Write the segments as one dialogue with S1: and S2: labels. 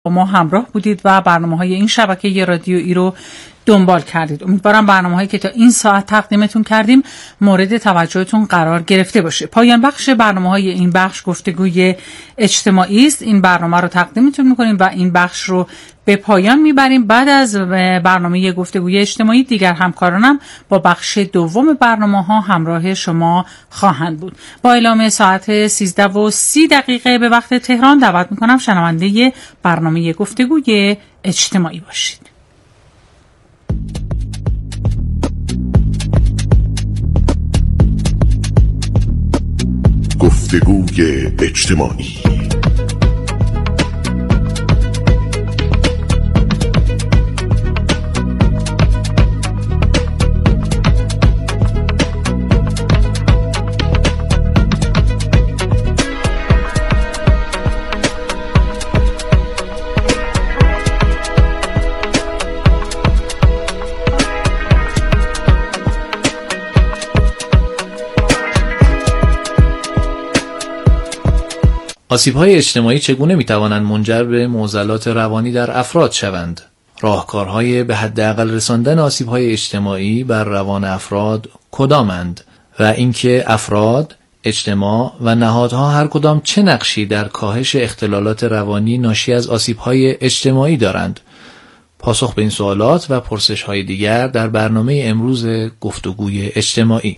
S1: با ما همراه بودید و برنامه‌های این شبکه رادیویی رو دنبال کردید. امیدوارم برنامه‌هایی که تا این ساعت تقدیمتون کردیم مورد توجهتون قرار گرفته باشه. پایان بخش برنامه‌های این بخش گفتگوی اجتماعی است. این برنامه رو تقدیمتون می‌کنیم و این بخش رو به پایان میبریم. بعد از برنامه گفتگوی اجتماعی دیگر همکارانم با بخش دوم برنامه‌ها همراه شما خواهند بود. با اعلام ساعت 13:30 به وقت تهران دعوت می‌کنم شنونده برنامه گفتگوی اجتماعی باشید.
S2: گفتگوی اجتماعی.
S3: آسیب‌های اجتماعی چگونه می‌توانند منجر به معضلات روانی در افراد شوند؟ راهکارهای به حداقل رساندن آسیب‌های اجتماعی بر روان افراد کدامند؟ و اینکه افراد، اجتماع و نهادها هر کدام چه نقشی در کاهش اختلالات روانی ناشی از آسیب‌های اجتماعی دارند؟ پاسخ به این سوالات و پرسش‌های دیگر در برنامه امروز گفتگوی اجتماعی.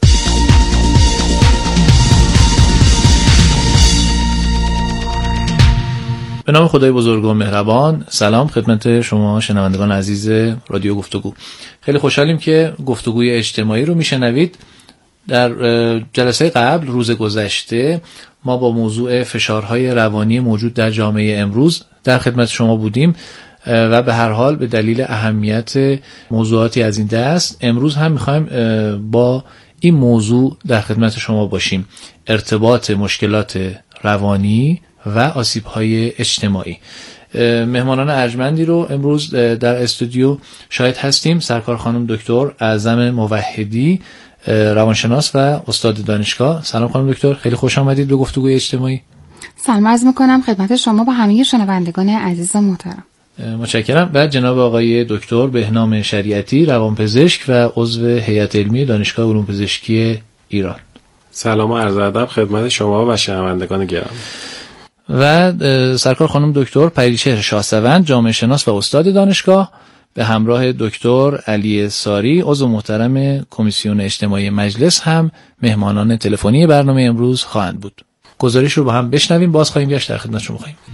S3: به نام خدای بزرگ و مهربان. سلام خدمت شما شنوندگان عزیز رادیو گفتگو. خیلی خوشحالیم که گفتگوی اجتماعی رو میشنوید. در جلسه قبل روز گذشته ما با موضوع فشارهای روانی موجود در جامعه امروز در خدمت شما بودیم و به هر حال به دلیل اهمیت موضوعاتی از این دست امروز هم میخوایم با این موضوع در خدمت شما باشیم: ارتباط مشکلات روانی و آسیب‌های اجتماعی. مهمانان ارجمندی رو امروز در استودیو شاهد هستیم. سرکار خانم دکتر اعظم موحدی، روانشناس و استاد دانشگاه. سلام خانم دکتر، خیلی خوش آمدید به گفتگوی اجتماعی.
S4: سلام عرض می‌کنم خدمت شما و همه شنوندگان عزیز و محترم.
S3: متشکرم. و جناب آقای دکتر بهنام شریعتی، روانپزشک و عضو هیئت علمی دانشگاه علوم پزشکی ایران.
S5: سلام و عرض ادب خدمت شما و شنوندگان گرامی.
S3: و سرکار خانم دکتر پریچهر شاهسوند، جامعه شناس و استاد دانشگاه، به همراه دکتر علی ساری، عضو محترم کمیسیون اجتماعی مجلس، هم مهمانان تلفنی برنامه امروز خواهند بود. گزارش رو با هم بشنویم، باز خواهیم گشت در خدمت شما خواهیم.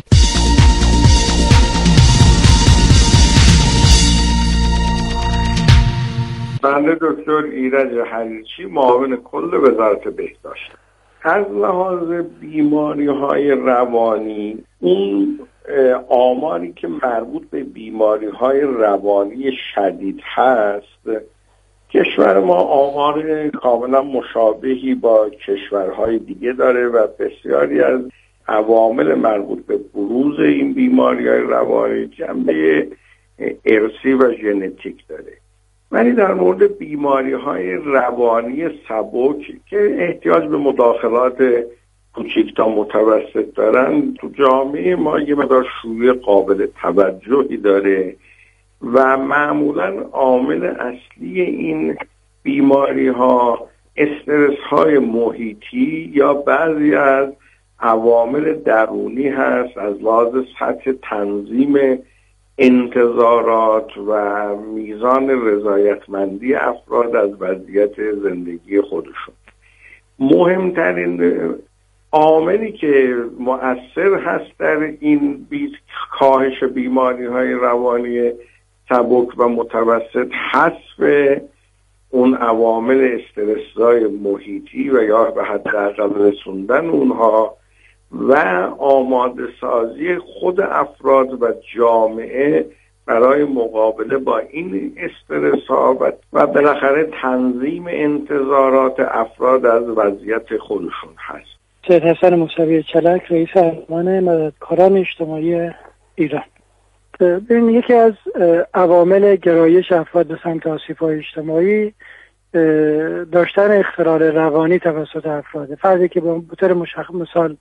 S6: بنده دکتر ایرج حریچی، معاون کل وزارت بهداشت. از لحاظ بیماری‌های روانی، اون آماری که مربوط به بیماری‌های روانی شدید هست، کشور ما آمار کاملا مشابهی با کشورهای دیگه داره و بسیاری از عوامل مربوط به بروز این بیماری‌های روانی جنبه ارثی و ژنتیک داره. ولی در مورد بیماری‌های روانی سبک که احتیاج به مداخلات کوچک تا متوسط دارن، تو جامعه ما یه مقدار شیوع قابل توجهی داره و معمولاً عامل اصلی این بیماری‌ها استرس‌های محیطی یا بعضی از عوامل درونی هست، از لحاظ سطح تنظیم انتظارات و میزان رضایتمندی افراد از وضعیت زندگی خودشون. مهمترین عاملی که مؤثر هست در این کاهش بیماری‌های روانی سبک و متوسط، حذف اون عوامل استرس‌های محیطی و یا به حداقل رسوندن اونها و آماده سازی خود افراد و جامعه برای مقابله با این استرس ها و بالاخره تنظیم انتظارات افراد از وضعیت خودشون هست.
S7: سید حسن موسوی چلک، رئیس انجمن مددکاران اجتماعی ایران. ببین، یکی از عوامل گرایش افراد به سمت آسیب‌های اجتماعی داشتن اختلال روانی توسط افراد. فردی که به طور مثال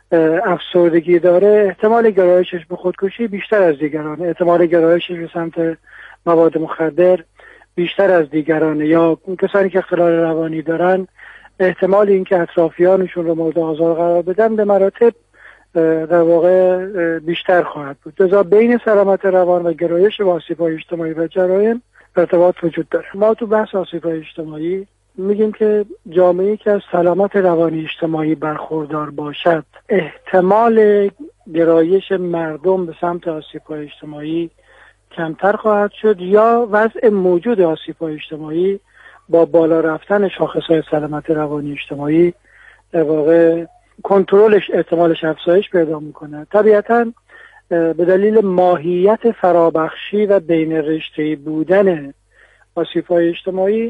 S7: افسردگی داره احتمال گرایشش به خودکشی بیشتر از دیگران، احتمال گرایشش به سمت مواد مخدر بیشتر از دیگران، یا کسانی که اختلال روانی دارن احتمال اینکه اطرافیانشون رو مورد آزار قرار بدن به مراتب در واقع بیشتر خواهد بود. لذا بین سلامت روان و گرایش به آسیب‌های اجتماعی و جرایم ارتباط وجود داره. ما تو بحث آسیب‌های اجتماعی میگیم که جامعه‌ای که از سلامت روانی اجتماعی برخوردار باشد احتمال گرایش مردم به سمت آسیب‌های اجتماعی کمتر خواهد شد، یا وضع موجود آسیب‌های اجتماعی با بالا رفتن شاخص‌های سلامت روانی اجتماعی در واقع کنترلش احتمالش افزایش پیدا میکنه. طبیعتاً به دلیل ماهیت فرابخشی و بین رشته‌ای بودن آسیب‌های اجتماعی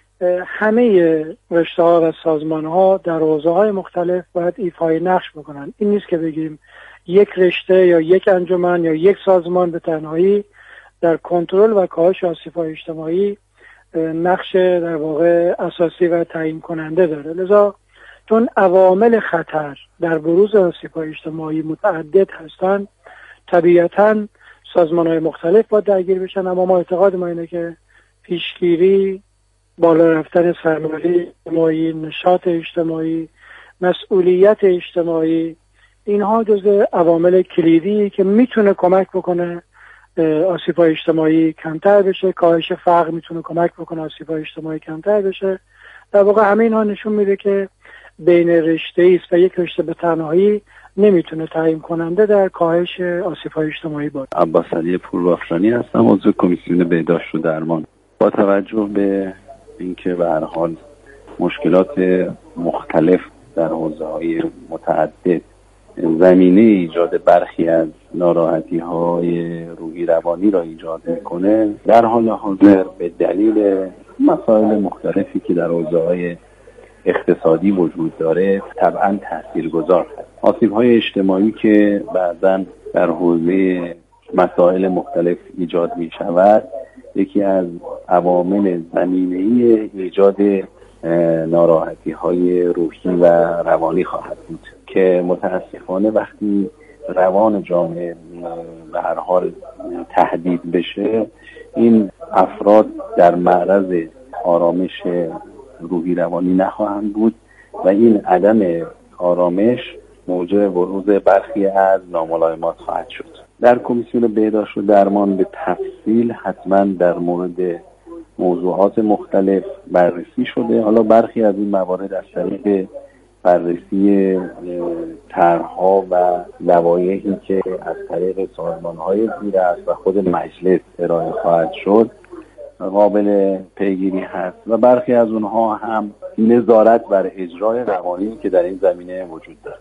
S7: همه رشته‌ها و سازمان‌ها در حوزه‌های مختلف باید ایفای نقش بکنن. این نیست که بگیم یک رشته یا یک انجمن یا یک سازمان به تنهایی در کنترل و کاهش آسیب‌های اجتماعی نقش در واقع اساسی و تعیین کننده داره. لذا چون عوامل خطر در بروز آسیب‌های اجتماعی متعدد هستند، طبیعتاً سازمان‌های مختلف باید درگیر بشن، اما ما اعتقاد ما اینه که پیشگیری، بالا رفتن سرمایه اجتماعی، نشاط اجتماعی، مسئولیت اجتماعی، اینها جزء عوامل کلیدی که میتونه کمک بکنه آسیب‌های اجتماعی کمتر بشه. کاهش فقر میتونه کمک بکنه آسیب‌های اجتماعی کمتر بشه. در واقع همه اینها نشون میده که بین رشته‌ای است و یک رشته به تنهایی نمیتونه تعیین کننده در کاهش آسیب‌های اجتماعی باشه.
S8: عباس علی پوربافرانی هستم، عضو کمیسیون بهداشت و درمان. با توجه به اینکه به هر حال مشکلات مختلف در حوزه‌های متعدد زمینه ایجاد برخی از ناراحتی‌های روحی روانی را ایجاد می‌کنه، در حال حاضر به دلیل مسائل مختلفی که در حوزه‌های اقتصادی وجود داره طبعاً تاثیرگذار هست. آسیب‌های اجتماعی که بعضاً در حوزه مسائل مختلف ایجاد می‌شود، یکی از عوامل زمینه‌ای ایجاد ناراحتی‌های روحی و روانی خواهد بود که متاسفانه وقتی روان جامعه به هر حال تهدید بشه، این افراد در معرض آرامش روحی روانی نخواهند بود و این عدم آرامش موجب بروز برخی از ناملایمات خواهد شد. در کمیسیون بهداشت و درمان به تفصیل حتما در مورد موضوعات مختلف بررسی شده. حالا برخی از این موارد از طریق بررسی طرح‌ها و لوایحی که از طریق سازمان‌های زیر است و خود مجلس ارائه خواهد شد قابل پیگیری هست و برخی از اونها هم نظارت بر اجرای قوانینی که در این زمینه وجود دارد.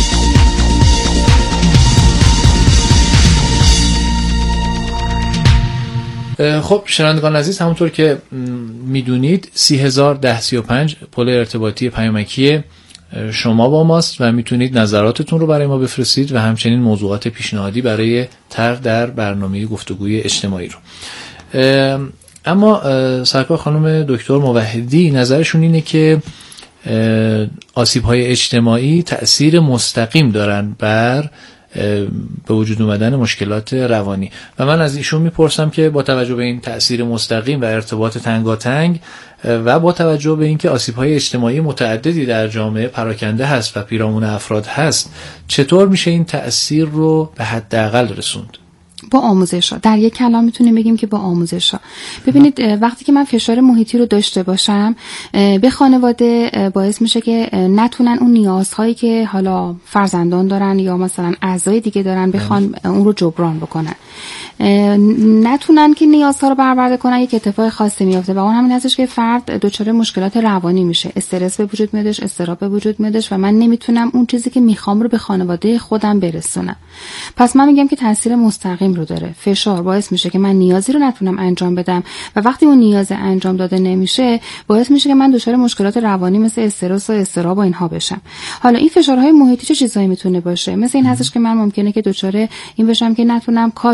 S3: خب شنوندگان عزیز، همونطور که میدونید 30,1035 پل ارتباطی پیامکی شما با ماست و میتونید نظراتتون رو برای ما بفرستید و همچنین موضوعات پیشنهادی برای طرح در برنامه گفتگوی اجتماعی رو. اما سرکار خانم دکتر موحدی نظرشون اینه که آسیب‌های اجتماعی تأثیر مستقیم دارن بر به وجود اومدن مشکلات روانی و من از ایشون میپرسم که با توجه به این تأثیر مستقیم و ارتباط تنگاتنگ و با توجه به اینکه آسیب‌های اجتماعی متعددی در جامعه پراکنده هست و پیرامون افراد هست، چطور میشه این تأثیر رو به حداقل رسوند؟
S4: با آموزش ها. در یک کلام میتونیم بگیم که با آموزش ها. ببینید وقتی که من فشار محیطی رو داشته باشم به خانواده باعث میشه که نتونن اون نیازهایی که حالا فرزندان دارن یا مثلا اعضای دیگه دارن بخوان اون رو جبران بکنن، نتونن که نیازها رو برآورده کنن، یک اتفاق خاصی میفته و اون همین هستش که فرد دچار مشکلات روانی میشه، استرس به وجود میادش، اضطراب به وجود میادش و من نمیتونم اون چیزی که میخوام رو به خانواده خودم برسونم. پس من میگم که تاثیر مستقیم رو داره. فشار باعث میشه که من نیازی رو نتونم انجام بدم و وقتی اون نیاز انجام داده نمیشه باعث میشه که من دچار مشکلات روانی مثل استرس و اضطراب و اینها بشم. حالا این فشارهای محیطی چه چیزایی میتونه باشه؟ مثل این هستش که من ممکنه که دچار این بشم که نتونم کاری رو داشته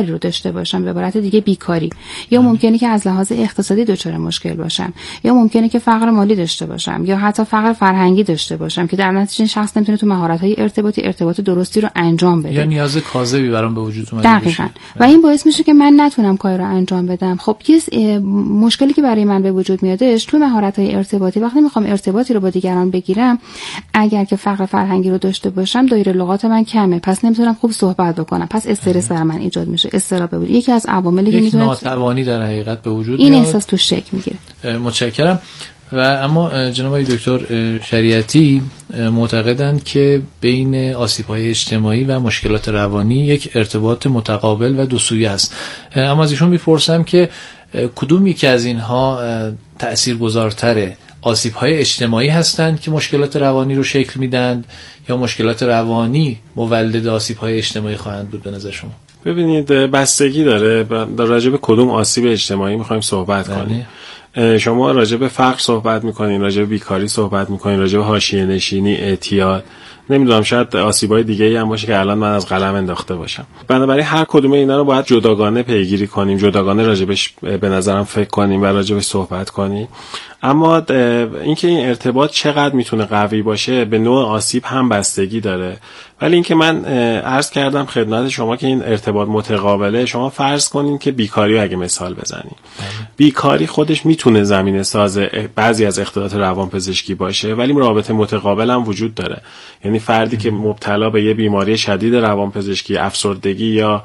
S4: داشته باشم، به عبارت دیگه بیکاری، یا ممکنه که از لحاظ اقتصادی دچار مشکل باشم، یا ممکنه که فقر مالی داشته باشم، یا حتی فقر فرهنگی داشته باشم که در نتیجه شخص نمیتونه تو مهارت‌های ارتباط درستی رو انجام بده،
S3: یا نیاز کاذبی برام به وجود اومده
S4: دقیقاً. و این باعث میشه که من نتونم کار رو انجام بدم. خب یه مشکلی که برای من به وجود میادش تو مهارت‌های ارتباطی، وقتی میخوام ارتباطی رو با دیگران بگیرم، اگر که فقر فرهنگی رو داشته باشم، دایره لغات من کمه، پس نمیتونم خوب صحبت بکنم، پس استرس برای من ایجاد میشه، اضطراب به وجود. یکی از عواملی که میتونه
S3: ناتوانی در حقیقت به وجود
S4: این
S3: میاد.
S4: احساس تو شک میگیره.
S3: متشکرم. و اما جناب دکتر شریعتی معتقدند که بین آسیب‌های اجتماعی و مشکلات روانی یک ارتباط متقابل و دو سویه است. اما از ایشون میپرسم که کدوم یکی از اینها تأثیرگذارتره؟ آسیب‌های اجتماعی هستند که مشکلات روانی رو شکل میدن، یا مشکلات روانی مولد آسیب‌های اجتماعی خواهند بود به نظر شما؟
S5: ببینید بستگی داره در راجع به کدوم آسیب اجتماعی می‌خوایم صحبت کنیم. شما راجع به فقر صحبت می‌کنین، راجع به بیکاری صحبت می‌کنین، راجع به حاشیه‌نشینی، اعتیاد، نمیدونم شاید آسیب‌های دیگه‌ای هم باشه که الان من از قلم انداخته باشم. بنابراین هر کدوم اینا رو باید جداگانه پیگیری کنیم، جداگانه راجبش به نظرم فکر کنیم و راجبش صحبت کنیم. اما اینکه این ارتباط چقدر میتونه قوی باشه به نوع آسیب هم بستگی داره. ولی اینکه من عرض کردم خدمت شما که این ارتباط متقابله، شما فرض کنین که بیکاری اگه مثال بزنیم، بیکاری خودش میتونه زمینه ساز بعضی از اختلالات روانپزشکی باشه، ولی رابطه متقابل هم وجود داره. یعنی فردی که مبتلا به یه بیماری شدید روانپزشکی، افسردگی یا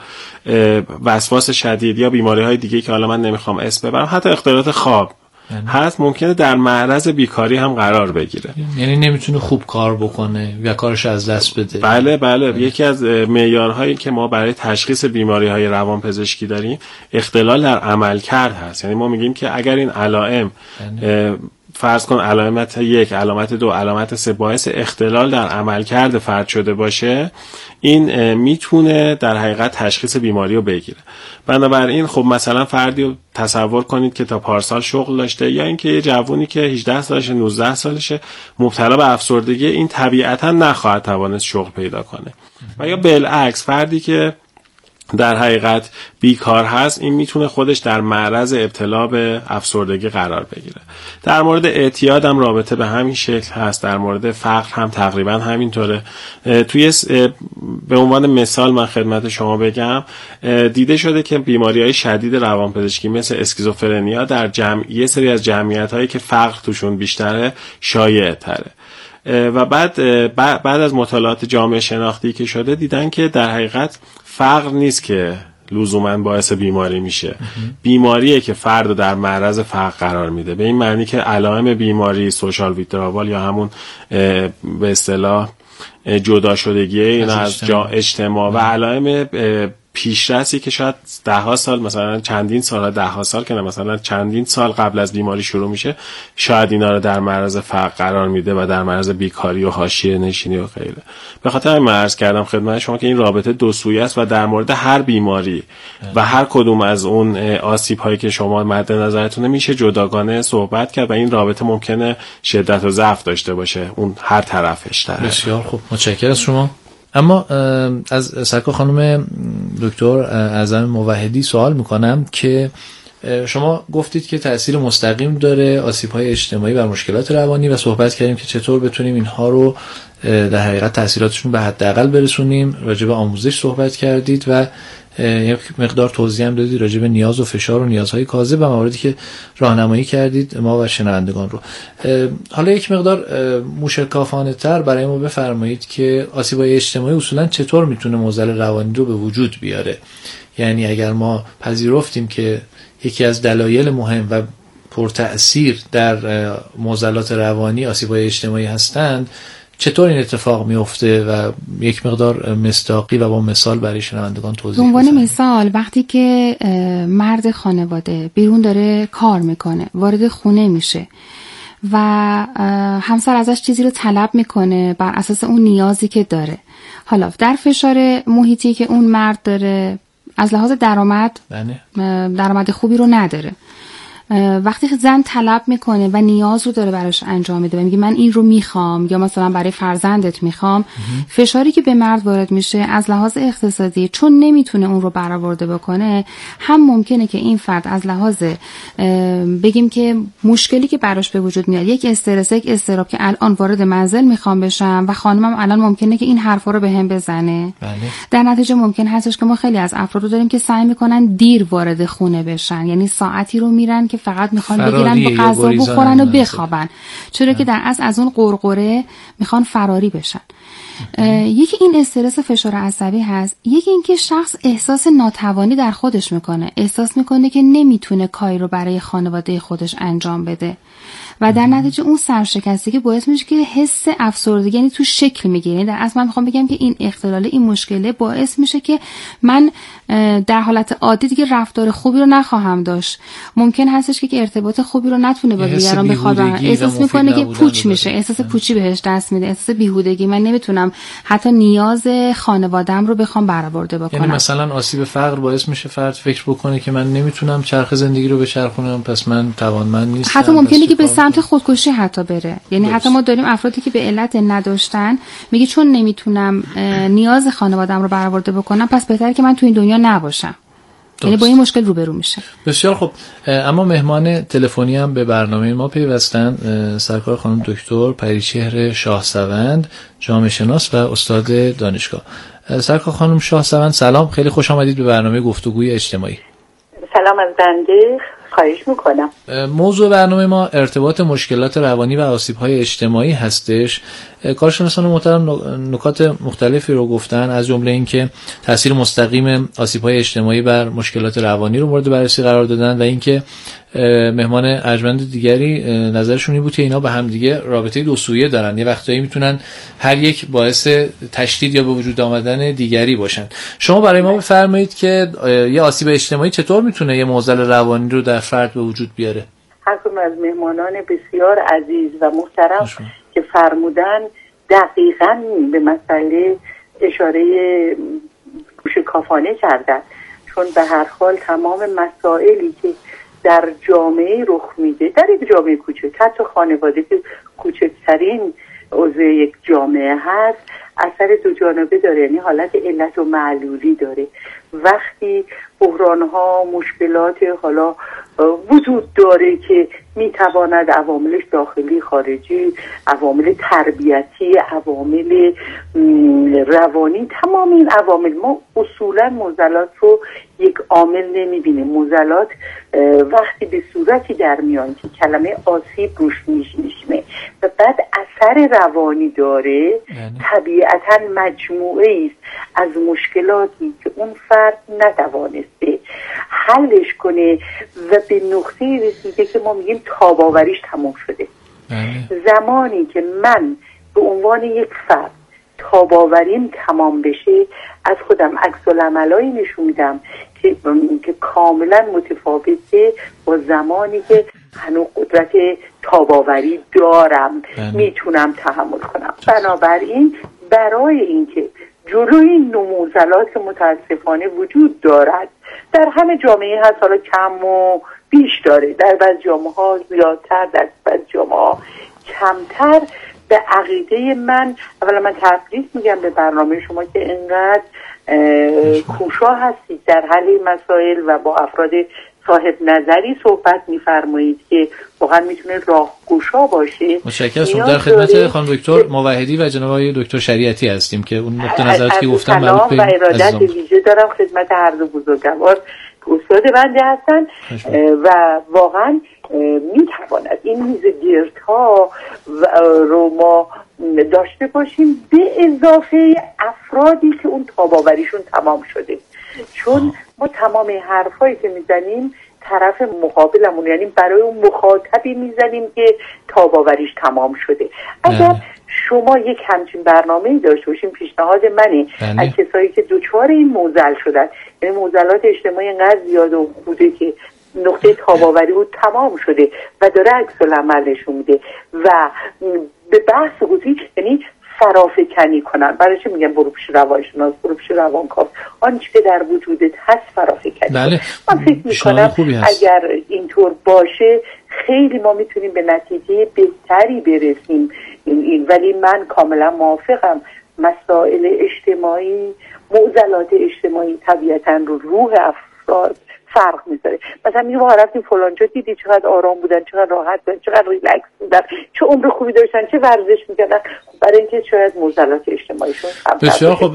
S5: وسواس شدید یا بیماری‌های دیگه که حالا من نمیخوام اسم ببرم، حتی اختلالات خواب هست، ممکنه در معرض بیکاری هم قرار بگیره.
S3: یعنی نمیتونه خوب کار بکنه و کارش از دست بده.
S5: بله. یکی از معیارهایی که ما برای تشخیص بیماری‌های روانپزشکی داریم اختلال در عملکرد هست. یعنی ما میگیم که اگر این علائم فرض کن علامت 1، علامت 2، علامت 3 باعث اختلال در عملکرد فرد شده باشه، این میتونه در حقیقت تشخیص بیماری رو بگیره. بنابراین خب مثلا فردی رو تصور کنید که تا پارسال شغل داشته، یا اینکه یه جوونی که 18 سالشه 19 سالشه مبتلا به افسردگی، این طبیعتا نخواهد توانست شغل پیدا کنه. و یا بالعکس فردی که در حقیقت بیکار هست، این میتونه خودش در معرض ابتلا به افسردگی قرار بگیره. در مورد اعتیاد هم رابطه به همین شکل هست، در مورد فقر هم تقریبا همینطوره. توی به عنوان مثال من خدمت شما بگم، دیده شده که بیماری‌های شدید روانپزشکی مثل اسکیزوفرنیا در یه سری از جمعیت‌هایی که فقر توشون بیشتره شایع تره. و بعد از مطالعات جامعه شناختی که شده دیدن که در حقیقت فقر نیست که لزوما باعث بیماری میشه، بیماریه که فرد رو در معرض فقر قرار میده. به این معنی که علائم بیماری سوشال ویتراوال یا همون به اصطلاح جدا شدگی اینا از اجتماع و علائم پیشرسی که شاید 10 سال مثلا چندین سال 10 سال که نه مثلا چندین سال قبل از بیماری شروع میشه، شاید اینا رو در معرض فقر قرار میده و در معرض بیکاری و حاشیه نشینی و غیره. به خاطر همین عرض کردم خدمت شما که این رابطه دو سویه است و در مورد هر بیماری و هر کدوم از اون آسیب هایی که شما مد نظرتونه میشه جداگانه صحبت کرد و این رابطه ممکنه شدت و ضعف داشته باشه اون هر طرفش داره.
S3: بسیار خوب، متشکرم از شما. اما از سرکار خانم دکتر اعظم موحدی سوال میکنم که شما گفتید که تأثیر مستقیم داره آسیب‌های اجتماعی بر مشکلات روانی و صحبت کردیم که چطور بتونیم اینها رو در حقیقت تأثیراتشون به حداقل برسونیم. راجع به آموزش صحبت کردید و یک مقدار توضیح هم دادید راجع به نیاز و فشار و نیازهای کاذب و مواردی که راهنمایی کردید ما و شنوندگان رو. حالا یک مقدار موشکافانه تر برای ما بفرمایید که آسیب‌های اجتماعی اصولا چطور میتونه معضل روانی رو به وجود بیاره. یعنی اگر ما پذیرفتیم که یکی از دلایل مهم و پرتأثیر در معضلات روانی آسیب‌های اجتماعی هستند، چطور این اتفاق میفته و یک مقدار مصداقی و با مثال برای شنوندگان توضیح بدید.
S4: عنوان مثال وقتی که مرد خانواده بیرون داره کار میکنه، وارد خونه میشه و همسر ازش چیزی رو طلب میکنه بر اساس اون نیازی که داره، حالا در فشار محیطی که اون مرد داره از لحاظ درآمد خوبی رو نداره وقتی زن طلب میکنه و نیاز رو داره براش انجام میده و میگه من این رو میخوام یا مثلا برای فرزندت میخوام، فشاری که به مرد وارد میشه از لحاظ اقتصادی چون نمیتونه اون رو برآورده بکنه، هم ممکنه که این فرد از لحاظ بگیم که مشکلی که براش به وجود میاد، یک استرس، یک اضطراب که الان وارد منزل میخوام بشم و خانمم الان ممکنه که این حرفا رو بهم بزنه. در نتیجه ممکن هستش که ما خیلی از افراد رو داریم که سعی میکنن دیر وارد خونه بشن، یعنی ساعتی رو میرن که فقط میخوان بگیرن با غذا بخورن و بخوابن، چرا که در اصل از اون قرقره میخوان فراری بشن. یکی این استرس و فشار عصبی هست، یکی این که شخص احساس ناتوانی در خودش میکنه، احساس میکنه که نمیتونه کاری رو برای خانواده خودش انجام بده و در نتیجه اون سرشکستی که باعث میشه که حس افسردگی یعنی تو شکل میگیره. در اصل من میخوام بگم که این اختلال، این مشکله باعث میشه که من در حالت عادی دیگه رفتار خوبی رو نخواهم داشت، ممکن هستش که ارتباط خوبی رو نتونه با دیگران بخواد، احساس میکنه که پوچ میشه، احساس پوچی بهش دست میده، احساس بیهودگی، من نمیتونم حتی نیاز خانواده‌ام رو بخوام برآورده بکنم.
S3: یعنی مثلا آسیب فقر باعث میشه فرد فکر بکنه که من نمیتونم چرخ زندگی رو بچرخونم، پس من توانمند نیستم.
S4: حتی ممکنه که به سمت خودکشی حتی بره. یعنی حتی ما داریم افرادی که به علت نداشتن میگه چون نمیتونم نیاز خانواده‌ام رو برآورده بکنم پس بهتره که من تو این دنیا نباشم. یعنی با این مشکل روبرو میشه.
S3: بسیار خوب. اما مهمان تلفنی هم به برنامه ما پیوستن سرکار خانم دکتر پریچهر شاهسوند، جامعه شناس و استاد دانشگاه. سرکار خانم شاهسوند سلام، خیلی خوش آمدید به برنامه گفتگوی اجتماعی.
S9: سلام از بنده، خواهش میکنم.
S3: موضوع برنامه ما ارتباط مشکلات روانی و آسیب‌های اجتماعی هستش. کارشناسان محترم نکات مختلفی رو گفتن، از جمله اینکه تاثیر مستقیم آسیب‌های اجتماعی بر مشکلات روانی رو مورد بررسی قرار دادن و اینکه مهمان ارجمند دیگری نظرشون این بود که اینا به هم دیگه رابطه دو سویه دارن، یه وقتایی میتونن هر یک باعث تشدید یا به وجود آمدن دیگری باشن. شما برای ما بفرمایید که یه آسیب اجتماعی چطور میتونه یه معضل روانی رو در فرد به وجود بیاره؟
S9: حکم از مهمانان بسیار عزیز و محترم که فرمودن دقیقاً به مسئله اشاره کوشکافانه کردن، چون به هر حال تمام مسائلی که در جامعه رخ میده، در یک جامعه کوچک، حتی خانواده که کوچکترین عضو یک جامعه هست، اثر دو جانبه داره، یعنی حالت علت و معلولی داره. وقتی بحران‌ها، مشکلات حالا وجود داره که میتواند عواملش داخلی، خارجی، عوامل تربیتی، عوامل روانی، تمام این عوامل، ما اصولا معضلات رو یک عامل نمیبینیم. معضلات وقتی به صورتی در میان که کلمه آسیب روش میشینه و بعد اثر روانی داره، طبیعتا مجموعه است از مشکلاتی که اون فرد نتوانسته حلش کنه و به نقطه رسیده که ما میگیم تاب‌آوریش تموم شده. زمانی که من به عنوان یک فرد تاب‌آوریم تمام بشه، از خودم عکس‌العملایی نشون میدم که کاملا متفاوته با زمانی که هنوز قدرت تاب‌آوری دارم، میتونم تحمل کنم. بنابراین برای اینکه جلوی این معضلات که متاسفانه وجود دارد در همه جامعه هست، حالا کم و بیش داره، در بعض جامعه ها زیادتر، در بعض جامعه ها کمتر، به عقیده من، اولا من تبریک میگم به برنامه شما که اینقدر کوشا هستید در حل مسائل و با افراد صاحب نظری صحبت میفرمایید که واقعا میتونه راهگشا باشه.
S3: متشکرم. در خدمت خانم دکتر موحدی و جناب آقای دکتر شریعتی هستیم که اون نقطه نظراتی که گفتم مربوط به
S9: و ارادت ویژه دارم خدمت هر دو بزرگوار که استاد بنده هستن و واقعا میتواند این میز گردها رو ما داشته باشیم به اضافه افرادی که اون تاب‌آوریشون تمام شده، چون ما تمام حرفایی که میزنیم طرف مقابلمون، یعنی برای اون مخاطبی میزنیم که تاب‌آوریش تمام شده. اگر شما یک همچین برنامه‌ای داشته باشین، پیشنهاد منه از کسایی که دوچار این معضل شدن، یعنی معضلات اجتماعی انقدر زیاده و بوده که نقطه تاب‌آوری بود تمام شده و داره عکس‌العمل نشون میده و به بحث حضوری، یعنی فرافکنی کنن. برای چه میگم برو پیش روانشناس، برو پیش روانکاو، آنچه که در وجودت هست فرافکنی.
S3: بله.
S9: من فکر میکنم اگر اینطور باشه خیلی ما میتونیم به نتیجه بهتری برسیم. ولی من کاملا موافقم، مسائل اجتماعی، معضلات اجتماعی طبیعتا رو روح افراد فرق میذاره. مثلا میگه ما رفتیم فلانجا، دیدی چقدر آرام بودن، چقدر راحت بودن، چقدر ریلکس بودن، چه عمر خوبی داشتن، چه ورزش میکردن. برای اینکه شاید معضلات اجتماعیشون کمتر.
S3: بسیار خب.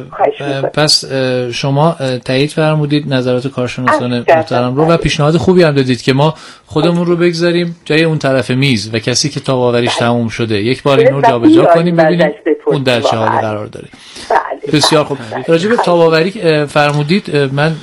S3: پس شما تایید فرمودید نظرات کارشناسان محترم رو و پیشنهاد خوبی هم دادید که ما خودمون رو بگذاریم جای اون طرف میز و کسی که تاب‌آوریش تموم شده یک بار اینو جابجا کنیم ببینیم اون در چه حالی قرار داره. بسیار خب. راجع به تاب‌آوری فرمودید، من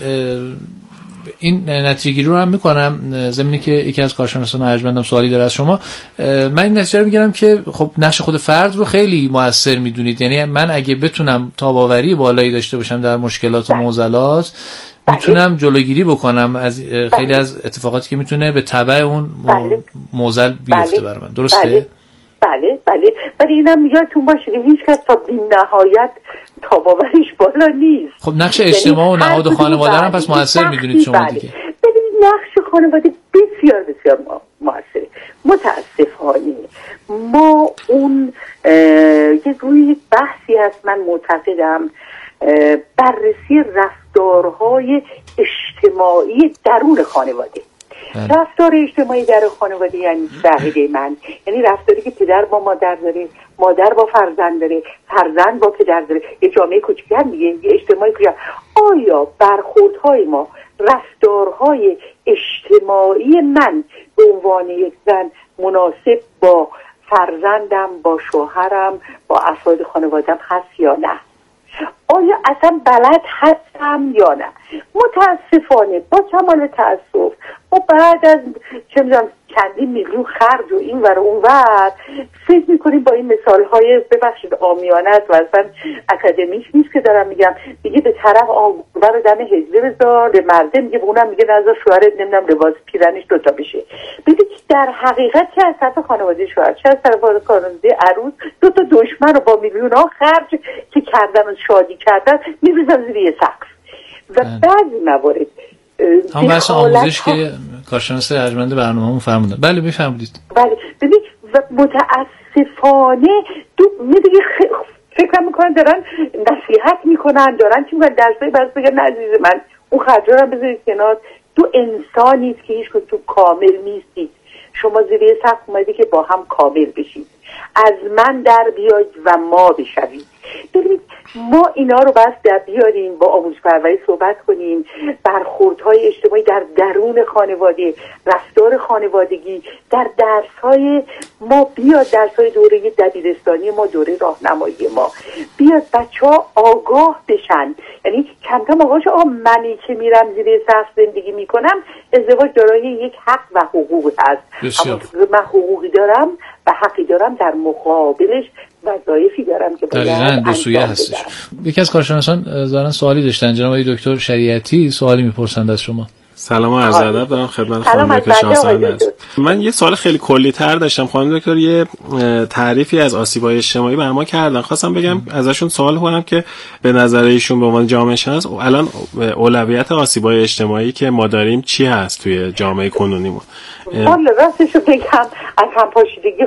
S3: این نتیجه‌گیری رو هم میکنم ضمن که یکی از کارشناسان ارجمندم سوالی داره از شما. من این نتیجه رو میگیرم که خب نقش خود فرد رو خیلی موثر میدونید. یعنی من اگه بتونم تاب‌آوری بالایی داشته باشم در مشکلات و معضلات، میتونم جلوگیری بکنم از خیلی از اتفاقاتی که میتونه به تبع اون معضل بیفته برای من. درسته؟
S9: بله. ولی اینم یادتون باشه که هیچ کس تا بی‌نهایت تاب‌آوریش بالا نیست.
S3: خب نقش اجتماع و نهاد و خانواده هم پس موثر میدونید شما دیگه.
S9: ببینید نقش خانواده بسیار بسیار موثره. متاسفانه ما اون روی بحثی هست، من معتقدم بررسی رفتارهای اجتماعی درون خانواده. رفتار اجتماعی در خانواده یعنی دقیقه من، یعنی رفتاری که پدر با مادر داره، مادر با فرزند داره، فرزند با پدر داره، یه جامعه کوچیک دیگه، یه اجتماعی کوچیک. آیا برخوردهای ما، رفتارهای اجتماعی من به عنوان یک زن مناسب با فرزندم، با شوهرم، با افراد خانوادم هست یا نه؟ آیا اصلا بلد هستم یا نه؟ متاسفانه با کمال تأسف ما بعد از چه میدونم چندین میلیون خرج و این ور اون ور فکر میکنیم با این مثال های ببخشید عامیانه است و اصلا اکادمیک نیست که دارم میگم، میگه به طرف برو دم هجله بذار، به مرده میگه، به اونم میگه نذار شوهرت نمیدونم لباس پیرنش دوتا بشه. ببینید در حقیقت چه از طرف خانواده شوهر چه از طرف خانواده عروس دوتا دشمن رو با میلیون ها خرج که کردن و شادی کردن میریزن زیر یه سقف. و بعضی موارد
S3: هم بحث آموزش که کارشناس ارجمند برنامه‌مون فرمودن. بله بفرمایید.
S9: بله ببین و متاسفانه میگه فکر میکنن دارن نصیحت میکنن، دارن چی میگن درسای بس بگن عزیز من اون خرجا رو بذارید کنار، تو انسانید که هیچ تو کامل نیستید، شما زیر سقف اومدی که با هم کامل بشید، از من در بیاید و ما بشوید. ببینید ما اینا رو بس در بیاریم، با آموزش پروری صحبت کنیم، برخوردهای اجتماعی در درون خانواده، رفتار خانوادگی در درس‌های ما بیاد، درس‌های دوره دبیرستانی ما، دوره راهنمایی ما بیاد، بچه‌ها آگاه بشن. یعنی کم کم آگاه شه منی که میرم زیر سقف زندگی میکنم، ازدواج دارای یک حق و حقوق هست. اما من حقوقی دارم و حقی دارم، در مقابلش وظایفی دارم که باید
S3: دو سویه هستش. یکی از کارشناسان دارن سوالی داشتن، جناب دکتر شریعتی سوالی میپرسند از شما.
S5: سلام و عرض ادب دارم خدمت خانم دکتر شاهزاده. من یه سوال خیلی کلی تر داشتم. خانم دکتر یه تعریفی از آسیب‌های اجتماعی بر ما کردن، خواستم بگم ازشون سوال کنم که به نظر ایشون به عنوان جامعه شناس الان اولویت آسیب‌های اجتماعی که ما داریم چی هست توی جامعه کنونیمون؟
S9: والا راستشو بگم از همپاشیدگی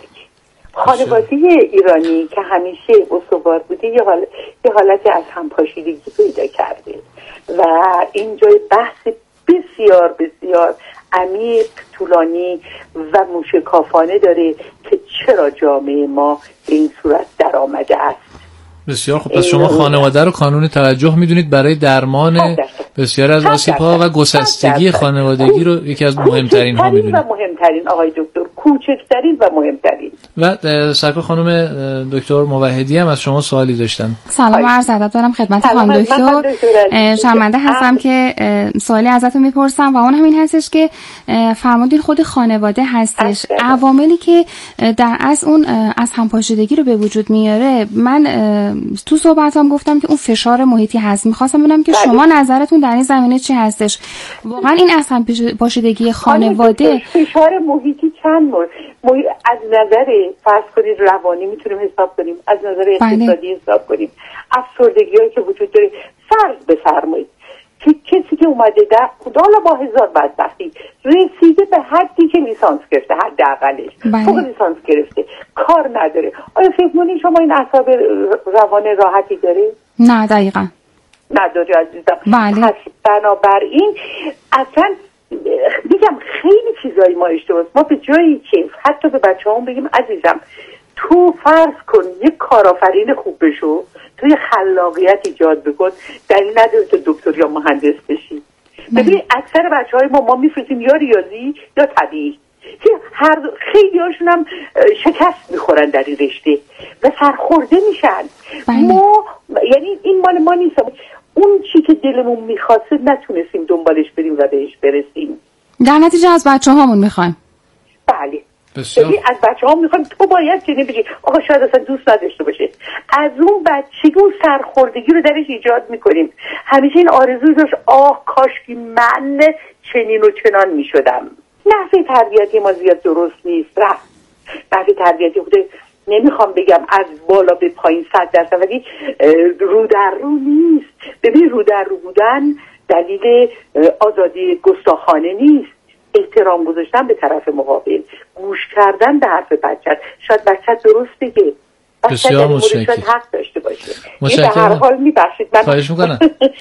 S9: خانواده ایرانی که همیشه استوار بوده یه حالتی از همپاشیدگی پیدا کرده و این جای بحث بسیار بسیار عمیق، طولانی و موشکافانه داره که چرا جامعه ما به این صورت در آمده است.
S3: بسیار خب. پس شما خانواده رو کانون توجه میدونید برای درمان بسیار از آسیب‌ها و گسستگی خانوادگی رو یکی از مهمترین ها میدونید.
S9: و مهمترین آقای دکتر، کوچکترین و مهمترین.
S3: و سرکار خانم دکتر موحدی هم از شما سوالی داشتن.
S4: سلام و عرض ادب دارم خدمت خانم دکتر. شرمنده هستم که سوالی ازتون میپرسم و اون همین هستش که فرمودین خود خانواده هستش، عواملی که در اصل اون از همپاشیدگی رو به وجود میاره. من تو صحبتام گفتم که اون فشار محیطی هست، میخواستم ببینم که شما نظرتون در این زمینه چی هستش؟ واقعا این از همپاشیدگی خانواده
S9: فشار محیطی چند مورد از نظر فرض کنید روانی میتونیم حساب کنیم، از نظر اقتصادی حساب کنیم، افسردگی‌هایی که وجود داره. فرض بفرمایید که کسی که اومده در حالا با هزار بدبختی رسیده به حدی که لیسانس گرفته، حداقلش فوق لیسانس گرفته، کار نداره، آیا فکر می‌کنید شما این اعصاب روان راحتی داره؟
S4: نه دقیقاً
S9: نداری عزیزم.
S4: بله.
S9: پس بنابراین اصلا میگم خیلی چیزایی ما اشتباه، ما به جایی که حتی به بچه‌هام بگیم عزیزم تو فرض کن یک کارآفرین خوب بشو، تو یه خلاقیت ایجاد بکن، دلیل نداره تو دکتر یا مهندس بشی. ببین اکثر بچه‌های ما میفرستیم یا ریاضی یا طبیعی که خیلی هاشون هم شکست میخورن در این رشته و سرخورده میشن. ما یعنی این مال ما نیست، اون چی که دلمون میخواسته نتونستیم دنبالش بریم و بهش برسیم.
S4: در نتیجه از بچه‌هامون میخوایم.
S9: بله ببین از بچه‌ها میخوایم تو باید چنین بشی، آقا شاید اصلا دوست نداشته باشه، از اون بچگی اون سرخوردگی رو درش ایجاد میکنیم. همیشه این آرزوی داشت کاش که من چنین و چنان میشدم. نحوه تربیتی ما زیاد درست نیست، نحوه تربیتی خود نمیخوام بگم از بالا به پایین 100%، ولی رو در رو نیست. ببین رو در رو بودن دلیل آزادی گستاخانه نیست، احترام گذاشتن به طرف مقابل، گوش کردن به حرف بچه، شاید بچه درست بگه،
S3: بسیار متشکرم،
S9: حق داشته باشه.
S3: متشکرم.
S9: به هر حال میبخشید من
S3: خواهش میکنم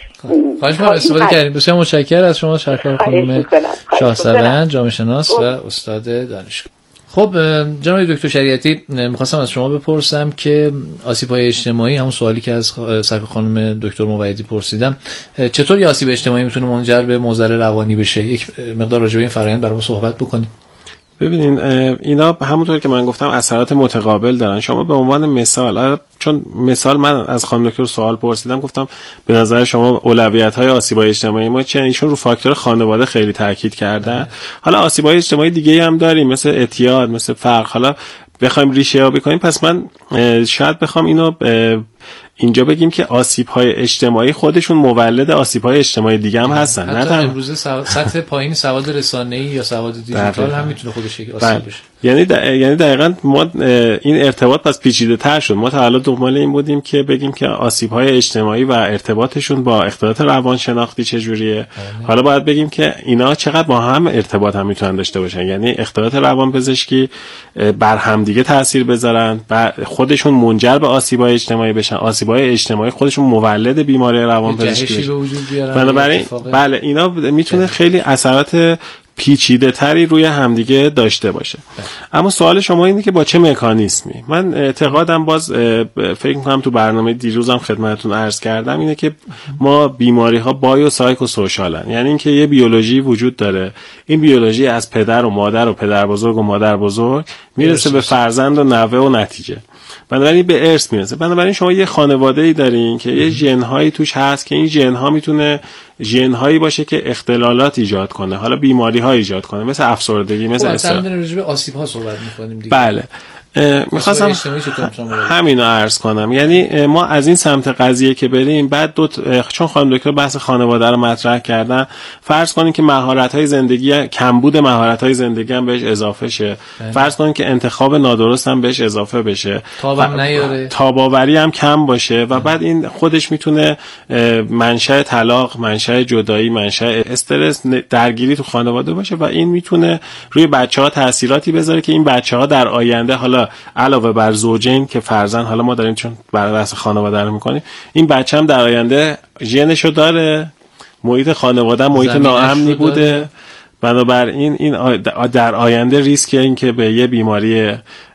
S3: استفاده کردیم. بسیار متشکرم از شما شرکت خانم شاهسوند، جامعه شناس و استاد دانشگاه. خب جناب دکتر شریعتی، میخواستم از شما بپرسم که آسیب‌های اجتماعی، همون سوالی که از صاحب خانم دکتر موحدی پرسیدم، چطور یه آسیب اجتماعی میتونه منجر به معضل روانی بشه؟ یک مقدار راجع به این فرآیند برام صحبت بکنید.
S5: ببینین اینا همونطور که من گفتم اثرات متقابل دارن. شما به عنوان مثال، چون مثال من از خانم دکتر سوال پرسیدم، گفتم به نظر شما اولویت‌های آسیب‌های اجتماعی ما چیه؟ ایشون رو فاکتور خانواده خیلی تاکید کردن. حالا آسیب‌های اجتماعی دیگه‌ای هم داریم، مثل اعتیاد، مثل فقر. حالا بخوایم ریشه یابی کنیم، پس من شاید بخوام اینو اینجا بگیم که آسیب‌های اجتماعی خودشون مولد آسیب‌های اجتماعی دیگه هم هستن.
S3: حتی امروزه سطح پایین سواد رسانه‌ای یا سواد دیجیتال هم میتونه خودش یک آسیب بشه.
S5: یعنی دقیقاً ما این ارتباط پس پیچیده‌تر شد. ما تا حالا دنبال این بودیم که بگیم که آسیب‌های اجتماعی و ارتباطشون با اختلالات روانشناختی چجوریه. حالا باید بگیم که اینا چقدر با هم ارتباط هم میتونن داشته باشن، یعنی اختلالات روانپزشکی بر هم دیگه تاثیر بذارن و خودشون منجر به آسیب‌های اجتماعی بشن، آسیب‌های اجتماعی خودشون مولد بیماری روانپزشکی بشن. بنابراین بله اینا میتونه خیلی اثرات پیچیده تری روی همدیگه داشته باشه. اما سوال شما اینه که با چه مکانیزمی؟ من اعتقادم، باز فکر میکنم تو برنامه دیروزم خدمتتون عرض کردم، اینه که ما بیماری ها بایو سایکو سوشالن، یعنی اینکه یه بیولوژی وجود داره. این بیولوژی از پدر و مادر و پدر بزرگ و مادر بزرگ میرسه به فرزند و نوه و نتیجه، بنابراین به ارث میرسه. بنابراین شما یه خانواده‌ای دارین که یه ژن‌هایی توش هست که این ژن‌ها میتونه ژن‌هایی باشه که اختلالات ایجاد کنه، حالا بیماری‌ها ایجاد کنه، مثل افسردگی، مثل
S3: استرس. مثلا راجع به آسیب‌ها صحبت می‌کنیم دیگه.
S5: بله. میخواستم همینو عرض کنم، یعنی ما از این سمت قضیه که بریم، بعد چون خانم دکتر بحث خانواده رو مطرح کردن، فرض کنیم که مهارت‌های زندگی، کمبود مهارت‌های زندگی هم بهش اضافه شه، فرض کنیم که انتخاب نادرست هم بهش اضافه بشه،
S3: تابم نیاره،
S5: تاباوری هم کم باشه و بعد این خودش میتونه منشأ طلاق، منشأ جدایی، منشأ استرس، درگیری تو خانواده باشه و این میتونه روی بچه‌ها تأثیراتی بذاره که این بچه‌ها در آینده، حالا علاوه بر زوجین که فرزند، حالا ما داریم چون برای بحث خانواده رو میکنیم، این بچه هم در آینده ژنشو داره، محیط خانواده محیط ناامنی بوده، بنابراین این در آینده ریسک این که به یه بیماری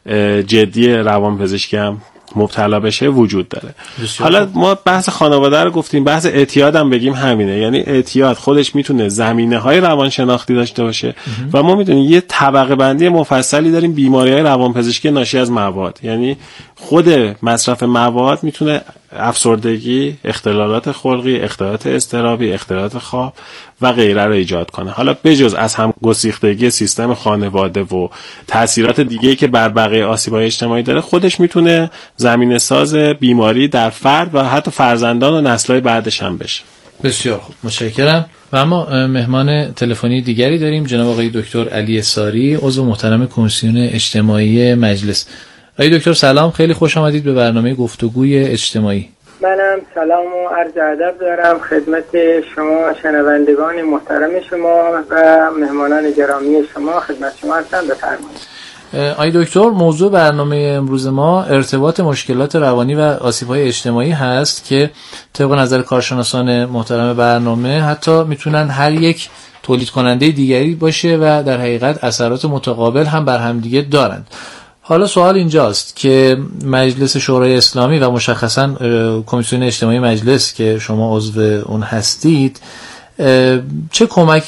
S5: جدی روانپزشکی هم مبتلا بشه وجود داره. حالا ما بحث خانواده رو گفتیم، بحث اعتیاد هم بگیم همینه، یعنی اعتیاد خودش میتونه زمینه‌های روانشناختی داشته باشه و ما میدونیم یه طبقه بندی مفصلی داریم بیماری‌های روانپزشکی ناشی از مواد، یعنی خود مصرف مواد میتونه افسردگی، اختلالات خلقی، اختلالات اضطرابی، اختلالات خواب و غیره رو ایجاد کنه. حالا بجز از هم گسیختگی سیستم خانواده و تأثیرات دیگه‌ای که بر بقیه آسیب‌های اجتماعی داره، خودش میتونه زمینه ساز بیماری در فرد و حتی فرزندان و نسل‌های بعدش هم بشه.
S3: بسیار خوب، متشکرم. و اما مهمان تلفنی دیگری داریم، جناب آقای دکتر علی ساری، عضو محترم کمیسیون اجتماعی مجلس. آقای دکتر سلام، خیلی خوش آمدید به برنامه گفتگوی اجتماعی.
S10: منم سلام و عرض ادب دارم خدمت شما شنوندگان محترم شما و مهمانان گرامی شما. خدمت شما هستم، بفرمایید.
S3: آقای دکتر، موضوع برنامه امروز ما ارتباط مشکلات روانی و آسیب‌های اجتماعی هست که طبق نظر کارشناسان محترم برنامه حتی میتونن هر یک تولید کننده دیگری باشه و در حقیقت اثرات متقابل هم بر هم دیگه دارند. حالا سوال اینجاست که مجلس شورای اسلامی و مشخصاً کمیسیون اجتماعی مجلس که شما عضو اون هستید چه کمکی